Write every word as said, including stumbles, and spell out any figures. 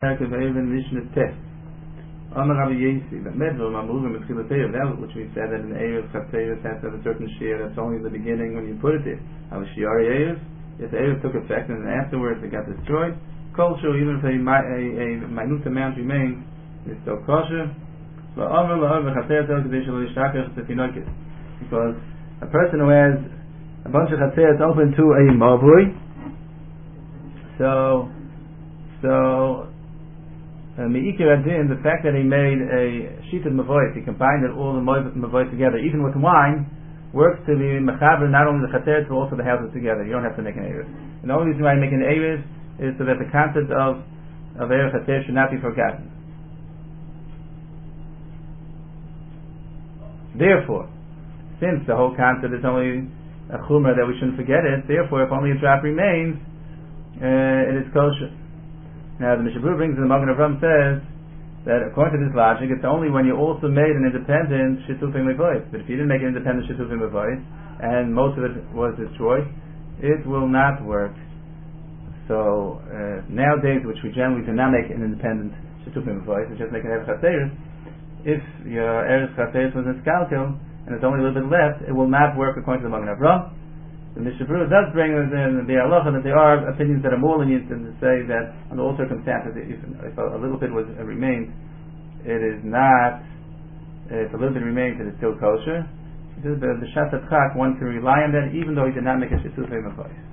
even Mishnah Test. Amar Rabbi Yesi, but Medlo Mamuvim Mitchilatei, that which we said that an Erev Chatzeres has to have a certain share that's only in the beginning when you put it there. How Shiari Erev, if the Erev took effect and then afterwards it got destroyed, kosher, even if a, a, a minute amount remains, is still kosher. Because a person who has a bunch of chatzeres open to a mavui, so so uh, me'ikir adin, the fact that he made a sheeted mavois, he combined it, all the mavois together, even with wine, works to be mechaber not only the chatzeres but also the houses together. You don't have to make an erev. And the only reason why you make an erev is so that the concept of of erev chatzeres should not be forgotten. Therefore, since the whole concept is only a chumrah that we shouldn't forget it, therefore, if only a drop remains, uh, it is kosher. Now, the Mishnah Berurah brings in the Magen Avraham says that according to this logic, it's only when you also made an independent shitufim mevois. But if you didn't make an independent shitufim mevois and most of it was destroyed, it will not work. So uh, nowadays, which we generally do not make an independent shitufim mevois, we just make an erev chatzeres. If your erev chatzeres was in skalkel and there's only a little bit left, it will not work according to the Magen Avraham. The Mishnah Berurah does bring in the halacha that there are opinions that are more lenient and to say that under all circumstances, if, if a, a little bit was uh, remains, it is not. If a little bit remains, it is still kosher. The the Shas Hatzchak, one can rely on that, even though he did not make a shitufei mavos.